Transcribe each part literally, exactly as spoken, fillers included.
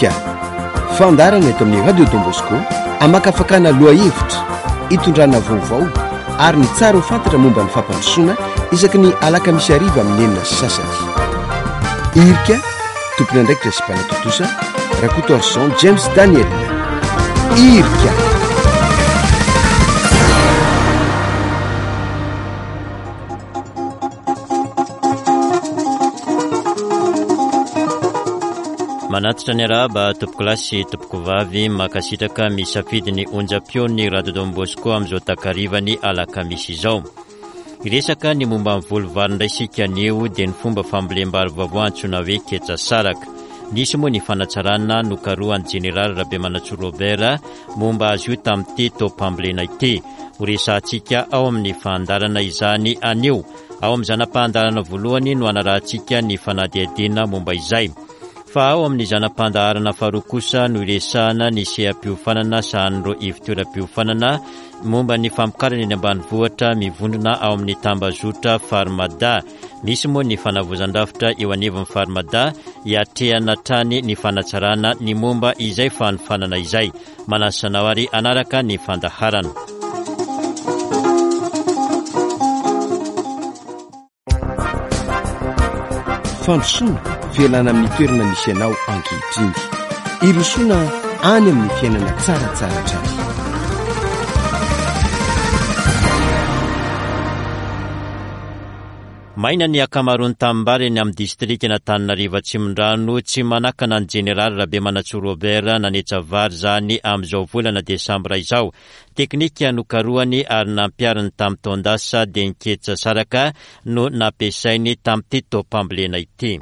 irika fandarana eto amin'ny radio Don Bosco amakafakana loha hevitra hitondrana vaovao ary ny tsara ho fantatra momba ny fampandrosoana isaky ny alakamisy ariva amin'ny enina sasany. Irika tompony andraikitra sy mpanatotosa Rakoto Arson James Daniel. Irika manatitra ny araba tompoko lasy tompoko vavy makasitraka misafidy ny onjam-peo ny radio Don Bosco amin'izao takarivany alakamisy izao. Iresaka ny momba amin'ny volovarindray sika anio dia ny fomba fambolem-bary vaovao antsoina hoe ketsa saraka. Nisy moa ny fanatsarana nokarohan'ny Jeneraly Rabemanatsoa Robert momba azy io tamin'ity tompambolena ity. Ho resantsika ao amin'ny fandarana izany anio. Ao amin'ny zanam-pahandarana voalohany no anarahantsika ny fanadihadina momba izay. Fa ao amin'ny zanam-pandaharana faharoa kosa no iresahana ny seha-piofanana sahan'ireo ivitoeram-piofanana momba ny famokarana eny ambanivohitra mivondrona ao amin'ny tambazotra Farmada. Misy moa ny fanavozan-davitra eo anivon'ny Farmada hiatrehana trany ny fanatsarana ny momba izay fanofanana izay. Manasanao ary anaraka ny fandaharana. Fandrosoana velana amin'ny toerana misy anao ankehitriny. Irosoana any amin'ny fiainana tsaratsara trany. Maina ny akamaroany tambary eny amin'ny distrikta n'Antananarivo Atsimondrano tsy manakana ny Jeneraly Rabemanatsoa Robert nanetsa vary zany amin'izao volana Desambra izao. Teknika nokarohany ary nampiariny tamin'ny taondasa dia ny ketsa saraka no nampiasainy tamin'ity tompambolena ity.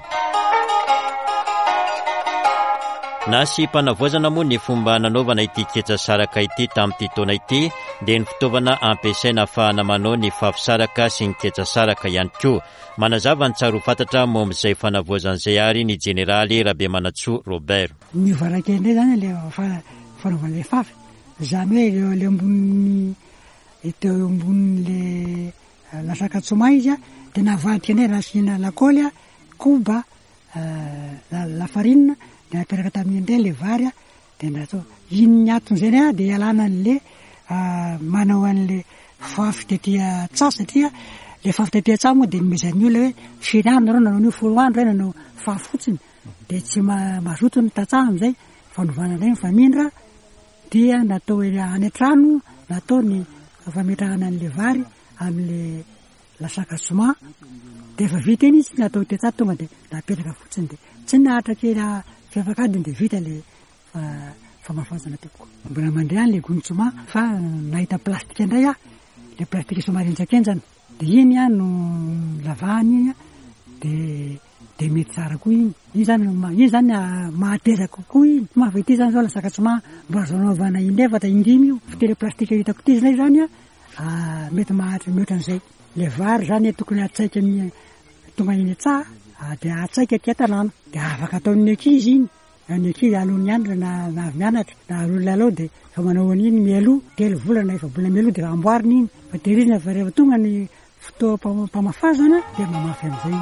Nasy mpanavoazana moa ny fomba nanaovana ity ketsa saraka ity tamin'ity taona ity dia ny fitaovana ampiasaina ahafahana manao ny fafisaraka sy ny ketsa saraka ihany koa. Manazava ny tsara ho fantatra momba izay fanavoazan'izay ary ny Jeneraly Rabemanatsoa Robert. Ny varakely zany le fanaovana le fafy zany hoe le ambony ito ambony le lasaka tsoma izy dia navadika ne rasina lakôly koba lafarina dia aperaka tamin'ny ndray le vary dia natao iny ny aton'izay a dia ialana an'le manao an'le fafy tetia tsa satria le fafy tetia tsa moa dia nomezan'ny olona hoe firy andro nareo nanao nio folo andro hoe nanao fafy fotsiny dia tsy mazoto ny tatsaha amin'izay fanovana indray mifamindra dia natao hoe any an-trano natao ny fametrahana an'le vary amin'le lasaka soma dia efa vita iny izy natao tetsa tonga dia napetraka fotsiny dia tsy nahatra kely fiafakadiny dia vita le famafazana teko. Mbola mandray any le gony tsoma fa nahita plastika indray a le plastika somary entsakenjana dia iny a no lavahany iny a dia dia mety tsara koa iny iny zany iny zany mahatezaka kokoa iny mafa ity zany zao lasaka tsoma mbola zao naovana indefatra indimy io fitele plastika hitako ity zay zany a mety mahatry mihoatra an'izay le vary zany tokony atsaika amin'ny tonga iny tsa dia atsaika aty an-tanàna dia afaka ataon'ny ankizy iny ny ankizy alohan'ny andro na avy mianatra na aloha lalao dia fa manao an'iny mialoha telo volana efa bolana mialoha dia amboariny iny fa tehirizina fa rehefa tonga ny fotoam-pamafazana dia mamafy amin'izay.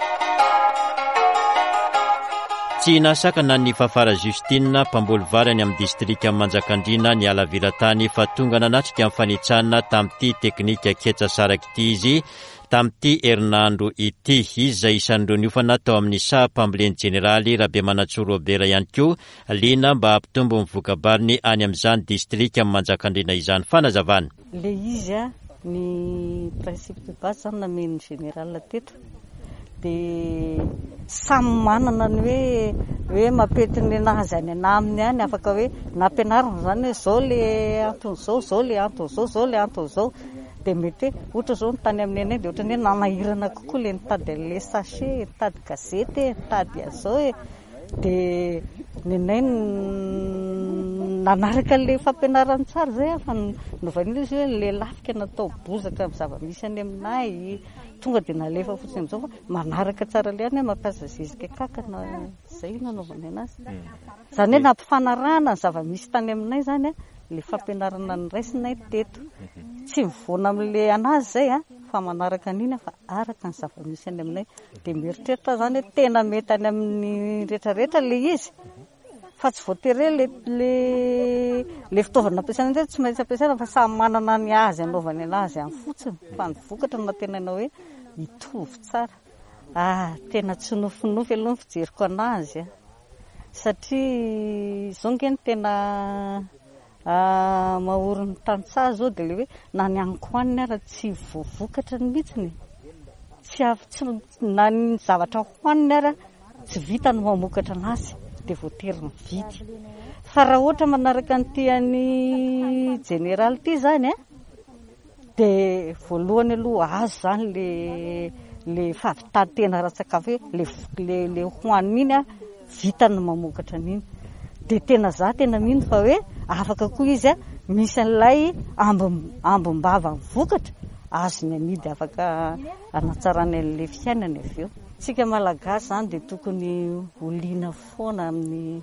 Tsy nasakana ny Fafara Justina mpamboly vary any amin'ny distrika Manjakandriana ny Alavilatany fa tonga nanatrika amin'ny fanitsana tamin'ity teknika ketsa saraka ity izy tamin'ity herinandro ity izy izay isan'ireo niofana tao amin'ny saha-pamboleny Jeneraly Rabemanatsoa Robert ihany koa liana mba hampitombo mivokabariny any amin'izany distrika Manjakandriana izany. Fanazavana le izy a ny principe de base zany namen'ny Jeneraly teto dia samy manana ny hoe hoe mapety ny anazy any anaminy any afaka hoe nampianarina zany hoe zao le anton'izao zao le anton'izao zao le anton'izao dia mety hoe ohatra zao nitany amin'ny anay dia ohatra ny hoe nanahirana kokoa le nitady le sachet nitady gazety nitady azao e dia nenay nanaraka le fampianarana tsara zay fa novan'io izy hoe le lafika natao bozaka amin'ny zava-misy any aminay tonga dia nalefa fotsiny amin'izao fa manaraka tsara le any mampiasa zezika kakana zay nanaovany anazy zany hoe nampifanarahana ny zava-misy tany aminay zany a le fampianarana ny raisinay teto tsy mivoana amin'le anazy zay a fa manaraka an'iny fa araka ny zava-misy any aminay dia mieritreritra zany hoe tena mety any amin'ny rehetrarehetra le izy fa tsy voatery le le le fitaovana ampiasaina ndray tsy maintsy ampiasaina fa samy manana ny azy anaovany anazy any fotsiny fa ny vokatra na tena ianao hoe hitovy tsara. Ah tena tsy nofinofy aloha ny fijeriko anazy a satria zao nge ny tena mahoriny tantsaha zao dia le hoe na ny ankohaniny ara tsy voavokatra ny mihitsiny tsy tsy na ny zavatra hohaniny ara tsy vita no mamokatra anazy dia voatery ny vidy. Fa raha ohatra manaraka ny tiany général ity zany a dia voalohany aloha azo zany le le fahavitantena ra-tsakafo hoe le le le hohaniny iny a vita no mamokatra an'iny dia tena za tena mino fa hoe afaka koa izy a misy an'ilay ambom-bava ny vokatra azony amidy afaka anatsarany an'le fiainany avy eo. Tsika malagasy zany dia tokony holiana foana amin'ny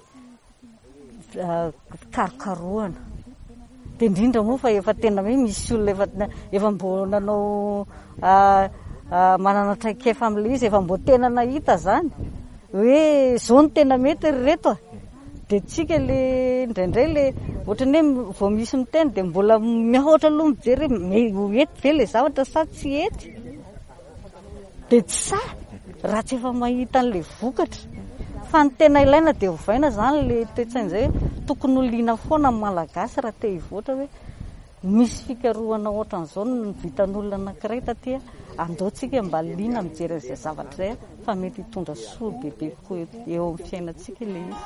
karokarohana dia indrindra moa fa efa tena hoe misy olona efa efa mbo nanao manana traikefa amin'ilay izy efa mbo tena nahita zany hoe zao no tena mety ry reto a dia tsika le indraindray le ohatrany hoe vao misy miteny dia mbola mihoatra aloha mijery hoe ety ve le zavatra sa tsy ety dia tsy sa raha tsy efa mahita an'le vokatra fa ny tena ilaina dia hovaina zany le toetsain'izay hoe tokony holiana foana amin'ny malagasy raha te hivoatra hoe misy fikarohana ohatran'izao ny vitan'olona anankiray taty andaotsika mba liana mijery an'izay zavatra izay fa mety hitondra soa bebe koa eo amin'ny fiainantsika ilay izy.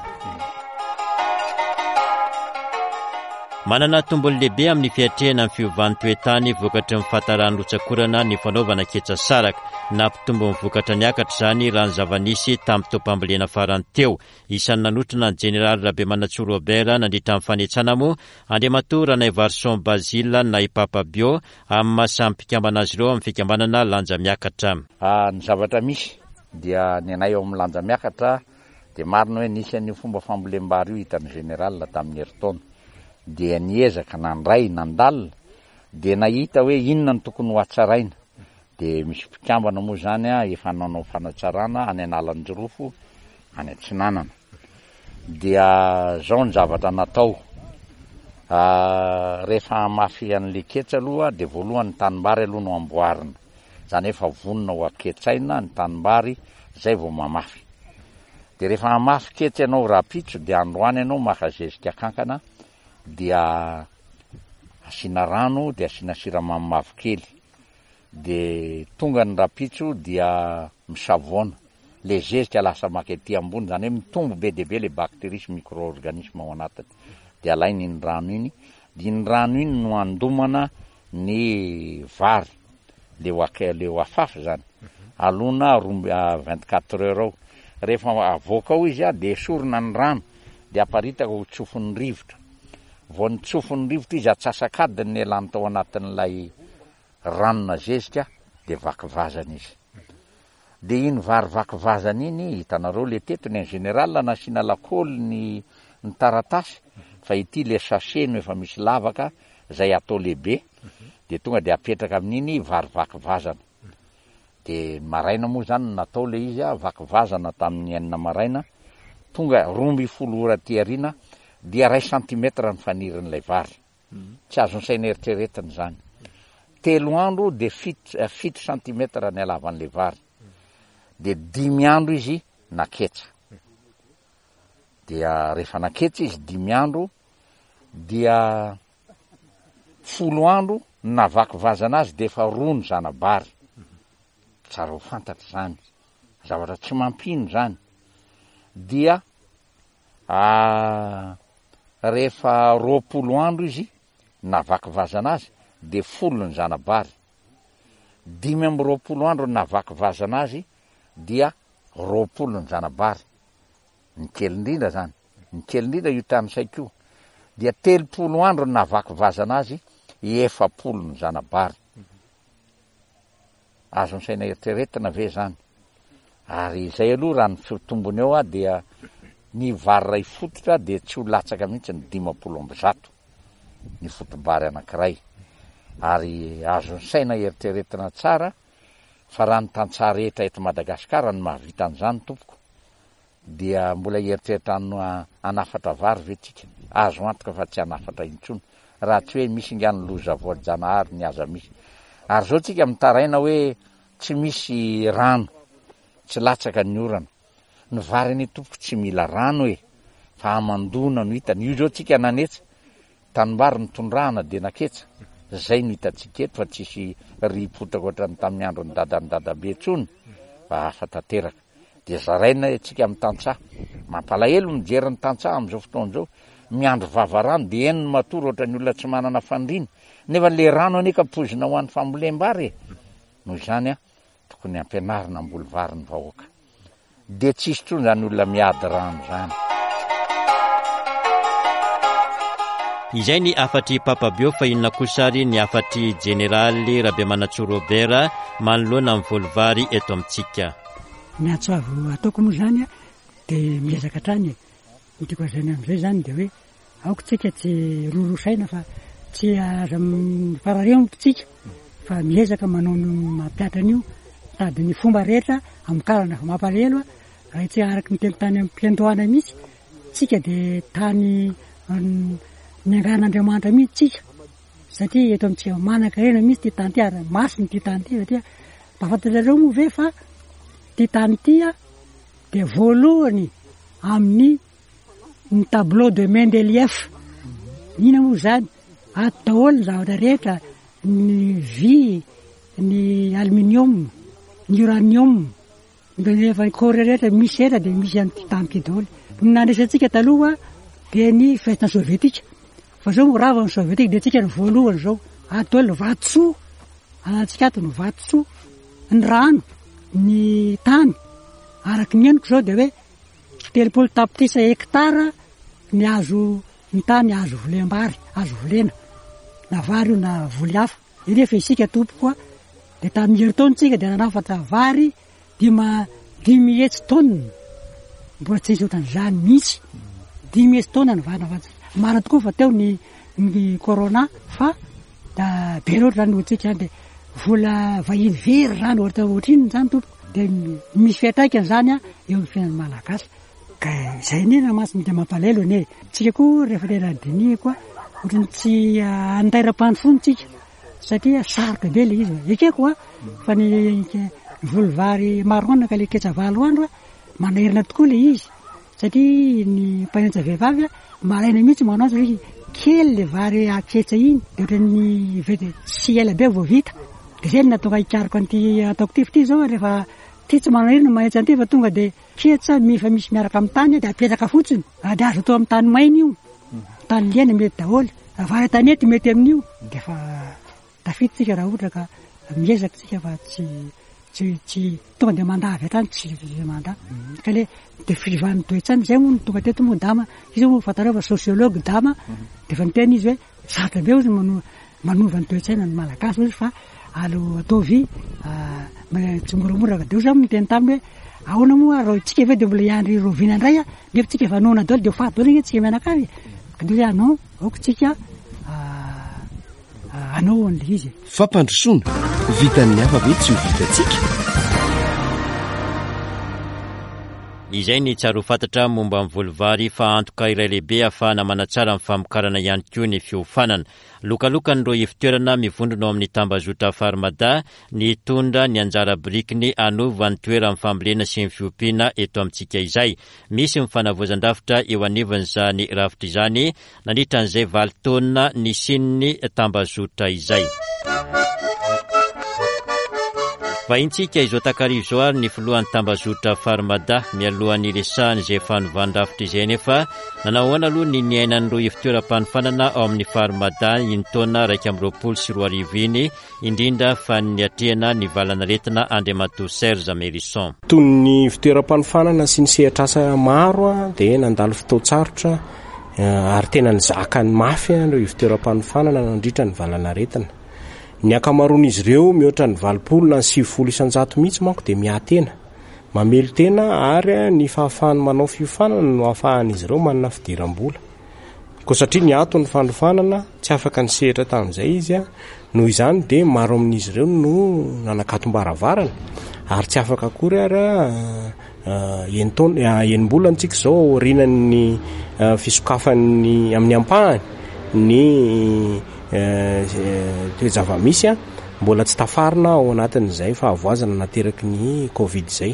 Manana tombony lehibe amin'ny fiatrehana amin'ny fiovan'ny toetany vokatra ny fahatarany rotsakorana ny fanaovana ketsa saraka nampitombo ny vokatra ny akatra zany raha ny zavanisy tamin'ny tompambolena farany teo. Isan'ny nanotrana ny Général Rabemanatsoa Robert nandritra amin'ny fanetsana moa Andriamatoa Ranaivarson Basile na Ipapa Bio amin'ny mahasampikambana azy ireo amin'ny fikambanana lanja miakatra. Ny zavatra misy dia ny anay eo amin'ny lanja miakatra dia marina hoe nisy an'io fomba fambolem-bary io hitan'ny Général tamin'ny herintaona dia niezaka nandray nandalina dia nahita hoe inona ny tokony ho atsaraina dia misy mpikambana moa zany a efa nanao fanatsarana any Analanjirofo any Atsinanana dia zao ny zavatra natao. Rehefa mafy an'le ketsa aloha dia voalohany ny tanimbary aloha no amboarina zany efa vonona ho aketsaina ny tanimbary zay vao mamafy dia rehefa mamafy ketsa ianao rapitso dia androany ianao maka zezika kankana dia asina rano dia asina siramamy mavokely dia tonga ny rapitso dia misavoana le zezika lasa maka ety ambony zany hoe mitombo be dia be le bakteria sy micro-organisme ao anatiny dia alainy iny rano iny dia iny rano iny no andomana ny vary le le afafy zany alona vingt-quatre heures ao rehefa avoaka ao izy a dia esorina ny rano dia aparitaka ho tsofin'ny rivotra vao ny tsofin'ny rivotra izy atsasakadiny ny elany tao anatin'ilay ranona zezika dia vakivazana izy dia iny vary vakivazana iny hitanareo le teto ny Général nasiana lakôly ny ny taratasy fa ity le sachet no efa misy lavaka zay atao lehibe dia tonga dia apetraka amin'iny vary vakivazana dia maraina moa zany natao le izy a vakivazana tamin'ny enina maraina tonga roa amby folo ora ty arina dia ray santimetra ny fanirin'ilay vary tsy azony saina eritreretiny zany telo andro dia fito fito santimetra ny halavan'ilay vary dia dimy andro izy naketsa dia rehefa naketsa izy dimy andro dia folo andro na vakivazana azy dia efa roa ny zanabary tsara ho fantatra zany zavatra tsy mampino zany dia rehefa roapolo andro izy na vakivazana azy dia folo ny zanabary dimy amby roapolo andro na vakivazana azy dia roapolo ny zanabary ny kely indrindra zany ny kely indrindra io tany saiko dia telopolo andro na vakivazana azy efapolo ny zanabary azony saina eritreretina ve zany ary zay aloha raha ny fitombony eo a dia ny vary ray fototra dia tsy ho latsaka mihitsy ny dimapolo amby zato ny fotobary anankiray ary azony saina eritreretina tsara fa raha ny tantsaha rehetra eto Madagasikara ny mahavita an'izany tompoko dia mbola eritreritra no anafatra vary ve tsika azo antoka fa tsy anafatra intsony raha tsy hoe misy ingany loza voajanahary ny aza misy ary zao tsika mitaraina hoe tsy misy rano tsy latsaka ny orana ny vary ny tompoko tsy mila rano e fa amandona no hitany io zao tsika nanetsa tanimbary ny tondrahana de naketsa zay no hitatsika eto fa tsisy ripotaka ohatrany tamin'ny andro ny dadany dadabe tsony fa hafa tanteraka de zaraina tsika amin'ny tantsaha mampalahelo mijery ny tantsaha am'izao fotoan'izao miandro vavarano de eny ny matory ohatrany olona tsy manana fandrina nefa le rano aneka pozina ho an'ny fambolem-bary e noho izany a tokony ampianarina ambolo vary ny vahoaka de tsisy tsony zany olona miady rano zany. Izay ny afatry papabeo fa inona kosary ny afatry generaly Rabemanatso Robert manoloana amin'ny volovary eto amintsika. Ny atsoavo ataoko moa zany a de miezaka trany e tiako azany am'izay zany de hoe aoko tsika tsy rorosaina fa tsy aza fararembotsika fa miezaka manao mampiatra an'io sady ny fomba rehetra amikarana fa mampalahelo raha tsy araky ny teny-tany amin'ny mpiandohana mihitsy tsika de tany ny angaran'Andriamanitra mihitsy tsika satria eto amintsika manan-karena mihitsy ty tany ty ary masiny ty tany ty satria mahafantatrareo moa ve fa ty tany ty a de voalohany amin'ny ny tableau de Mendeleev ina moa zany ato daholo ny zavatra rehetra ny vy ny aluminium ny uranium rehefa corps rehetra misy rehetra de misy an'ty tany ty daholo ny nandraisantsika taloha de ny festa sovietika fa zao rava ny sovietika de tsika ny voalohany zao ato daholo vatosoa anatsika ato ny vatosoa ny rano ny tany araky ny henoko zao de hoe telopolo tapitrisa hektara ny azo ny tany azo volem-bary azo volena na vary io na voly hafa nefa isika tompokoa de tamin'ny herintaontsika de nanafatra vary dima dimy hetsy taonina mbola tsy isotan'izany mihitsy dimy hetsy taonina ny vary nafatsika marina tokoa fa teo ny ny corona fa da be loatra zany ohatsika de vola vahiny very zany ohatra ohatriny zany tompoko de misy fiatraikany zany a eo amin'ny fiainan'ny malagasy ka zay ne namasiny de mampalahelo ne tsika koa rehefa lera dini koa ohatrany tsy andaira-pandrofony tsika satria saroka be le izy ekeko a fa ny volovary maroana ka le ketsa valo andro a manairina tokoa le izy satria ny mpanentsy vehivavy a malaina mihitsy manao satria kely le vary aketsa iny de ohatrany vety sy ela be vao vita de zay ny natonga hikariko an'ty ataoko ty fity zao rehefa ty tsy manairina manetsy an'ty fa tonga de ketsa mifa misy miaraka amin'ny tany de apetraka fotsiny de azo atao amin'ny tany maina io tany liana mety daholo vary tanety mety amin'io de fa tafity tsika raha ohatra ka miezaka tsika fa tsy tsy tsy tonga de mandavy atrany tsy manda ka le de fivan'ny toetrany zay moa tonga teto moa dama izy moa fatareo fa sociologue dama de fa niteny izy hoe sarotra be ozy mano manova ny toetsaina ny malagasy ozy fa alo ataovy tsy moramoraka de ozy miteny taminy hoe ahoana moa ro tsika ve de mbola iandry rovina indray a nefa tsika efa nona daholo de faty daholo igny tsika mianakavy ka de hoe anao aoko tsika anao an'le izy fampandrosoana vitan'ny hafa ve tsy ho vitatsika izay ny tsaro fantatra momba amin'ny volovary fa antoka iray lehibe ahafahana manatsara amin'ny famokarana ihany koa ny fiofanana lokalokany ro ivitoerana mivondrona ao amin'ny tambazotra Farmada ny tondra ny anjara birikiny anova ny toera amin'ny fambolena sy ny fiompiana eto amintsika izay misy mifanavoazan-drafitra eo anivon'izany rafitra izany nandritra an'izay valo taona ny sininy tambazotra izay. Vahintsika izo takarivo zao ary ny filohan'ny tambazotra Farmada mialohan'ny resahany izay fanovàn-drafitra izay nefa nanahoana aloha ny niainany roa ivitoeram-panofanana ao amin'ny Farmada iny taona raika amby roapolo sy roa arivo iny indrindra fa ny atrehana ny valanaretina Andriamatoa Serge Merisson. Toy ny fitoeram-panofanana sy ny sehatrasa maro a de nandalo fotoan-tsarotra ary tena ny zakany mafy ireo ivitoeram-panofanana nandritra ny valanaretina. Ny akamaroan'izy ireo mihoatra ny valopolo na sivifolo isan-jato mihitsy manko de miatena mamelo tena ary ny fahafahany manao fiofanana no ahafahan'izy ireo manana fidiram-bola ko satria ny ato ny fandofanana tsy afaka ny sehitra tamin'izay izy a noho izany dia maro amin'izy ireo no nanakatom-baravarana ary tsy afaka akory ary enim-bolana tsika izao rinan'ny fisokafan'ny amin'ny ampahany ny toe-javamisy a mbola tsy tafarina ao anatin'izay fa avoazana nateraky ny covid izay.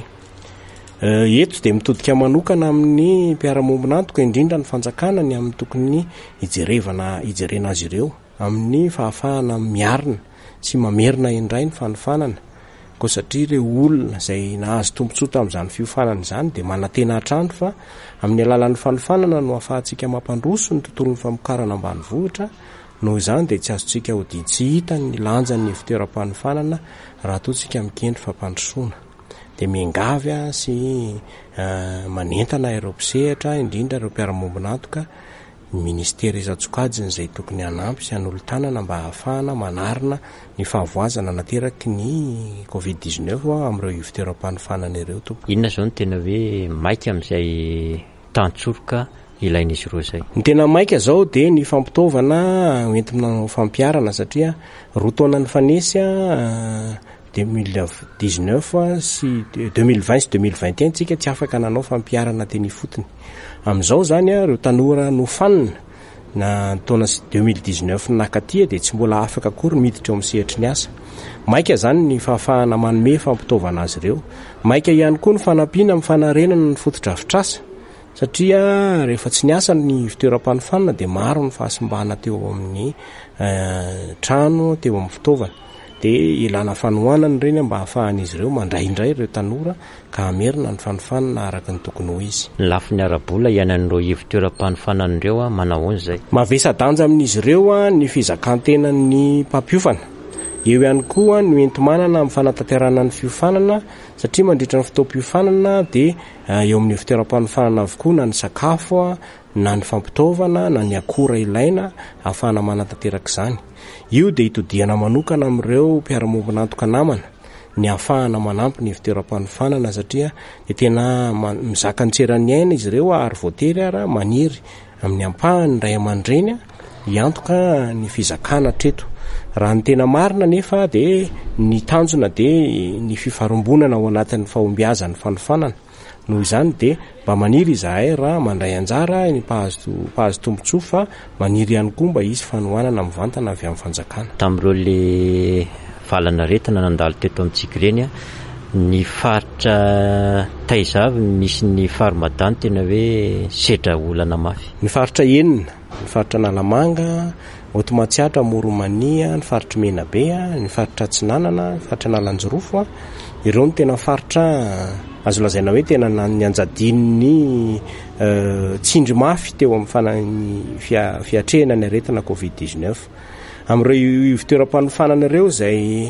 Eto dia mitodika manokana amin'ny mpiara-mombonantoka indrindra ny fanjakana ny amin'ny tokony ijerevana ijerena azy ireo amin'ny fahafahana miarina sy mamerina indray ny fanofanana ko satria ireo olona izay nahazo tombontsoa tamin'izany fiofanana izany dia manantena hatrandro fa amin'ny alalan'ny fanofanana no ahafahantsika mampandroso ny tontolon'ny famokarana ambanivohitra. Noho izany dia tsy azontsika ho dia tsy hita ny lanjan'ny fitoeram-panofanana raha toantsika mikendry fampandrosoana. Dia miangavy a sy manentana ireo mpisehatra indrindra ireo mpiara-mombonantoka ministera isan-tsokajiny izay tokony hanampy sy hanolo-tanana mba hahafahana manarina ny fahavoazana nateraky ny covid dix-neuf amin'ireo fitoeram-panofanana ireo tompo. Inona izao no tena hoe maika amin'izay tantsoroka ilain'izy ireo izay? Ny tena maika izao dia ny fampitaovana entina fampiarana satria roa taona ny fanesy a deux mille dix-neuf sy deux mille vingt sy deux mille vingt et un tsika tsy afaka nanao fampiarana teny fotony. Amin'izao zany a ireo tanora nofanina na taona deux mille dix-neuf nakatia dia tsy mbola afaka akory miditra eo amin'ny sehitry ny asa. Maika zany ny fahafahana manome fampitaovana azy ireo. Maika ihany koa ny fanampiana amin'ny fanarenana ny fotodrafitrasa satria rehefa tsy niasa ny fitoeram-panofanana dia maro ny fahasimbana teo amin'ny trano teo amin'ny fitaovana. Dia ilana fanohanana ireny mba hahafahan'izy ireo mandraindray ireo tanora ka hamerina ny fanofanana araka ny tokony ho izy. Ny lafiny ara-bola ianan'ireo ivon-toeram-panofanana ireo a manao izay. Mavesa-danja amin'izy ireo a ny fizakan-tenan'ny mpampiofana. Eo ihany koa ny enti-manana amin'ny fanatanterana ny fiofanana satria mandritra ny fotoam-piofanana dia eo amin'ny fitoeram-panofanana avokoa na ny sakafo na ny fampitaovana na ny akora ilaina ahafahana manatanteraka izany. Io dia hitodiana manokana amin'ireo mpiara-mombonantoka namana ny ahafahana manampy ny fitoeram-panofanana satria dia tena mizaka ny tseran'ny aina izy ireo ary voatery ary maniry amin'ny ampahany ray aman-dreny hiantoka ny fizakana treto. Raha ny tena marina nefa dia ny tanjona dia ny fifarombonana ao anatin'ny fahombiazan'ny fanofanana. Noho izany dia mba maniry izahay raha mandray anjara ny mpahazo tombontsoa fa maniry ihany koa mba hisy fanohanana mivantana avy amin'ny fanjakana. Tamin'ireo le valana retina nandalo teto amintsika ireny ny faritra taizavy misy ny faromadany tena hoe sedra olana mafy. Ny faritra enina, ny faritra Nalamanga, Otomatsiatra, Moromania, ny faritra Menabe, ny faritra Tsinanana, ny faritra Nalanjorofo, ireo no tena faritra azo lazaina hoe tena ny anjadin'ny tsindry mafy teo amin'ny fiatrehana ny aretina covid dix-neuf. Amin'ireo fitoeram-panofanana ireo izay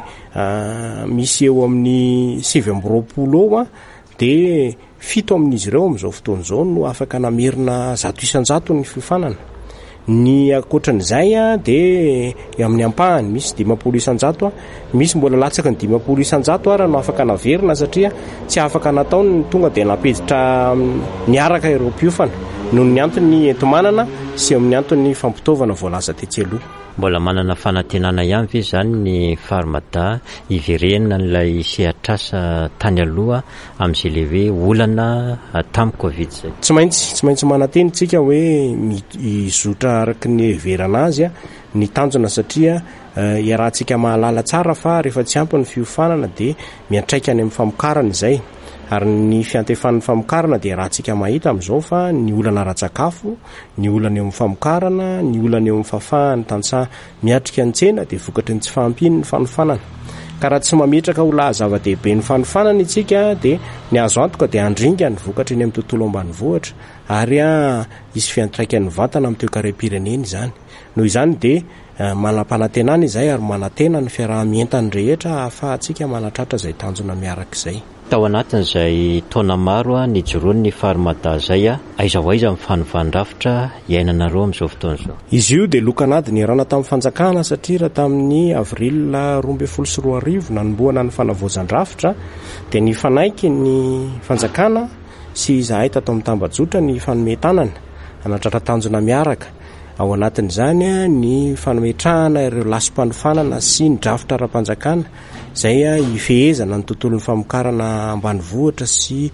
misy eo amin'ny sivy amby roapolo eo a dia fito amin'izy ireo amin'izao fotoan'izao no afaka namerina zato isan-jato ny fiofanana. Ny akoatran'izay a dia amin'ny ampahany misy dimapolo isan-jato a misy mbola latsaky ny dimapolo isan-jato ara no afaka naverina satria tsy afaka natao ny tonga dia napeditra niaraka ireo mpiofana noho ny antony enti-manana sy amin'ny antony fampitaovana voalaza tetsy aloha. Mbola manana fanantenana ihany ve zany ny farmada iverena n'ilay sehatrasa tany aloha amin'izay le hoe olana tamin'ny covid zay? Tsy maintsy tsy maintsy mananteny tsika hoe izotra araky ny verana azy a ny tanjona satria iarahantsika mahalala tsara fa rehefa tsy ampy ny fiofanana dia miantraika any amin'ny famokarana izay. Ary ny fiantefan'ny famokarana dia rahantsika mahita amin'izao fa ny olana ara-tsakafo, ny olana eo amin'ny famokarana, ny olana eo amin'ny fafahany tantsaha miatrika ny tsena dia vokatry ny tsy fahampiany ny fanofanana. Ka raha tsy mametraka ho laha-zava-dehibe ny fanofanana itsika dia ny azo antoka dia andringa ny vokatry ny amin'ny tontolo ambanivohitra ary a isy fiantraikan'ny vantana amin'ny toe-karem-pirenena izany. Noho izany dia manam-panantenana izay ary manantena ny fiaraha-mientany rehetra ahafahantsika manatratra izay tanjona miaraka izay. Tao anatin'izay taona maro a nijoroany ny farmada zay a aiza ho aiza mifanovandravitra iainanareo amin'izao fotoan'izao. Izy io dia lokanady ny rana tamin'ny fanjakana satria raha tamin'ny avril roa ambin'ny folo sy roa arivo nanomboana ny fanavoazan-drafitra dia ny fanaiky ny fanjakana sy izahay tato amin'ny tambajotra ny fanome tanana hanatratra tanjona miaraka ao anatin'izany a ny fanometrahana ireo lasom-panofanana sy ny drafitra ra-panjakana zay a ifehezana ny tontolon'ny famokarana ambany vohatra sy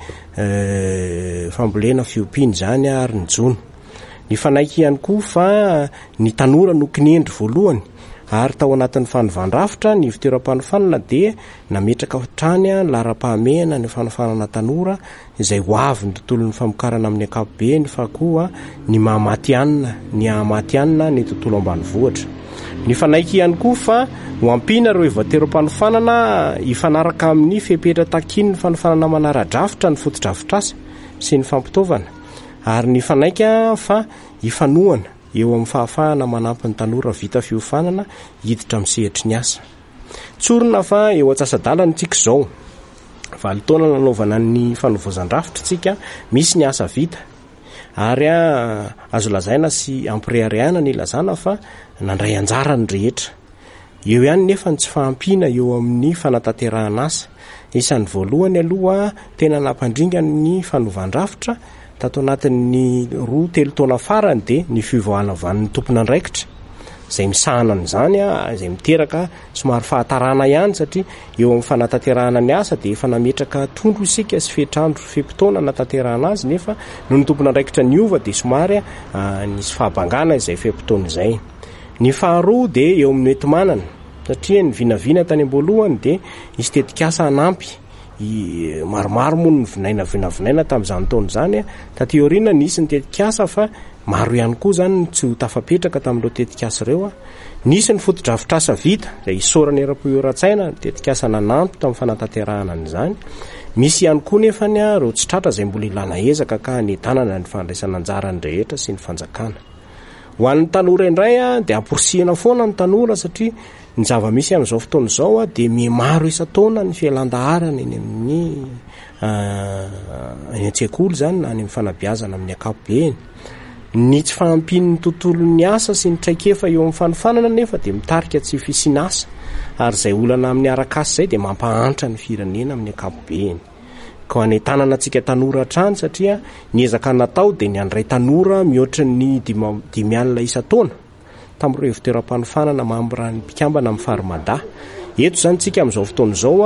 fambolena fiompiany zany ary ny jono. Ny fanaiky ihany koa fa ny tanora no kinendry voalohany ary tao anatin'ny fanovandrafitra ny fitoeram-panofanana dia nametraka trany a lara-pahamehana ny fanofanana tanora izay ho avy ny tontolon'ny famokarana amin'ny ankapobeny fa koa ny mahamatianina ny ahamatianina ny tontolo ambany vohatra. Ny fanaiky ihany koa fa ho ampina reo ivateram-panofanana ifanaraka amin'ny fepetra takiny ny fanofanana manara-drafitra ny fotodrafitrasa sy ny fampitaovana ary ny fanaika fa ifanoana eo amin'ny fahafahana manampy ny tanora vita fiofanana hiditra amin'ny sehitry ny asa. Tsorina fa eo antsasadalany tsika izao valo taona nanaovana ny fanovozan-drafitra tsika misy ny asa vita ary a azo lazaina sy ampirehareana ny lazana fa nandray anjara ny rehetra. Eo ihany nefa tsy fahampiana eo amin'ny fanatanterahana asa. Isan'ny voalohany aloha tena nampandringana ny fanovandrafitra tato anatin'ny roa telo taona farany dia ny fivoahana van'ny tompona andraikitra izay misahana n'izany a izay miteraka somary fahatarana ihany satria eo amin'ny fanatanterahana ny asa dia efa nametraka tondro isika sy fetrandro fempitoana natanterahana azy nefa no ny tompona andraikitra niova dia somary a nisy fahabangana izay fempitoana izay. Ny faharoa dia eo amin'ny entimanana satria ny vinavina tany am-boalohany dia isy tetikasa anampy maromaro moa ny vinaina vinavinaina tamin'izany taona izany a tateoriana nisy ny tetikasa fa maro ihany koa zany tsy ho tafapetraka tamin'ireo tetikasa ireo a. Nisy ny fotodrafitrasa vita izay isorany era-poeran-tsaina ny tetikasa nanampy tamin'ny fanatanterahana an'izany. Misy ihany koa nefany a reo tsy tratra izay mbola ilana ezaka ka ny tanana ny fandraisana anjara ny rehetra sy ny fanjakana. Ho an'ny tanora indray a dia amporisihana foana ny tanora satria ny zava-misy amin'izao fotoana izao a dia mimaro isa-taona ny fialan-daharana eny amin'ny any an-tsekoly zany na any amin'ny fanabeazana amin'ny ankapobeny. Ny tsy fahampian'ny tontolon'ny asa sy ny traikefa eo amin'ny fanofanana nefa dia mitarika tsy fisiana asa ary izay olana amin'ny arak'asa izay dia mampahantra ny firenena amin'ny ankapobeny. Ka ny tanana antsika tanora hatrany satria ny ezaka natao dia ny andray tanora mihoatra ny dimy alina isa-taona tamin'ireo fitoeram-panofanana mahambirany mpikambana amin'ny farimada. Eto zany tsika amin'izao fotoana izao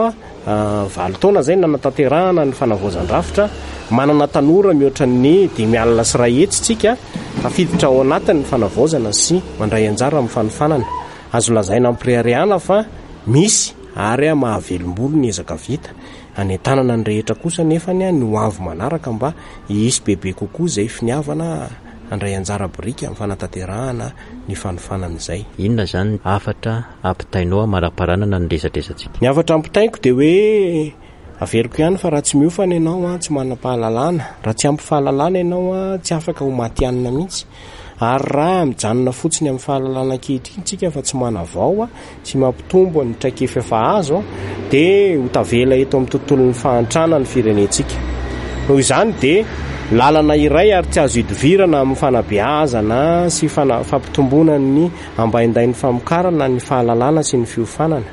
a valo taona izay nanatanterahana ny fanavozan-drafitra manana tanora mihoatra ny dimy alina sy iray hetsy tsika tafiditra ao anatin'ny fanavaozana sy mandray anjara amin'ny fanofanana. Azo lazaina ampirehareana fa misy ary a mahavelom-bolo ny ezaka vita any tanana ny rehetra kosa nefany a ny ho avy manaraka mba hisy bebe kokoa izay finiavana andray anjara borika amin'ny fanatanterahana ny fanofanana izay. Inona zany afatra ampitainao mara-paranana ny resadresantsika? Ny afatra ampitaiko dia hoe averiko ihany fa raha tsy miofana ianao a tsy manam-pahalalana, raha tsy ampy fahalalana ianao a tsy afaka ho matianina mihitsy ary raha mijanona fotsiny amin'ny fahalalana ankehitriny tsika fa tsy manavao a tsy mampitombo ny traikefa efa azo dia ho tavela eto amin'ny tontolon'ny fahantrana ny firenentsika. Noho izany dia lalana iray ary tsy azo idivirana amin'ny fanabeazana sy fampitomboana ny ambaindain'ny famokarana ny fahalalana sy ny fiofanana.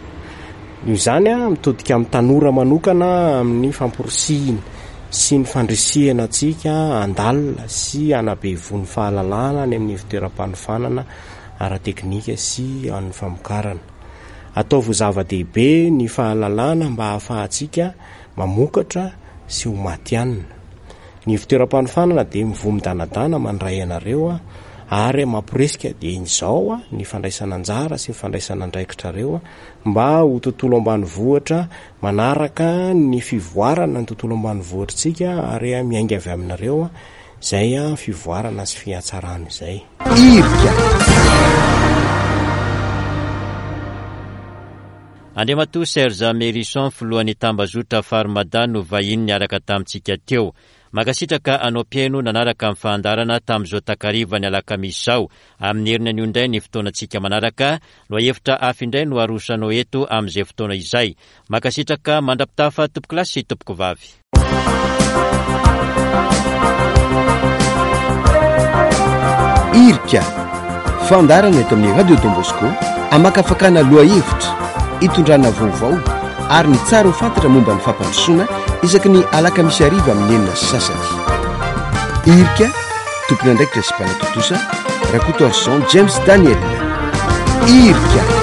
Izany a mitodika amin'ny tanora manokana amin'ny famporisihina sy ny fandrisihana antsika andalina sy anabevon'ny fahalalana ny amin'ny fitoeram-panofanana ara-teknika sy amin'ny famokarana. Ataovy zava-dehibe ny fahalalana mba hahafahantsika mamokatra sy ho matianina. Ny fitoeram-panofanana dia mivomi-danadana mandray anareo a ary mampiresika dia in'izao a ny fandraisana anjara sy ny fandraisana andraikitra reo a mba ho tontolo ambany vohatra manaraka ny fivoarana ny tontolo ambany vohatritsika ary a miainga avy aminareo a izay a fivoarana sy fihatsarana izay. Irika Andriamatoa Serge Mérisson filohan'ny tambazotra Farimada no vahiny niaraka tamintsika teo. Makasitraka anao mpiaino nanaraka amin'ny fahandarana tamin'izao takarivany alakamisy izao. Amin'ny herina ny indray ny fotoanantsika manaraka no hevitra hafa indray no arosanao eto amin'izay fotoana izay. Makasitraka mandrapitafa tompoko lasy sy tompoko vavy. Irika fandarana eto amin'ny radio Don Bosco amakafakana loha hevitra itondrana vaovao ary ny tsara ho fantatra momba ny fampandrosoana isaky ny alakamisy ariva amin'ny enina sy sasany. Irika tompony andraikitra sy mpanatotosa rakotorson james daniel irika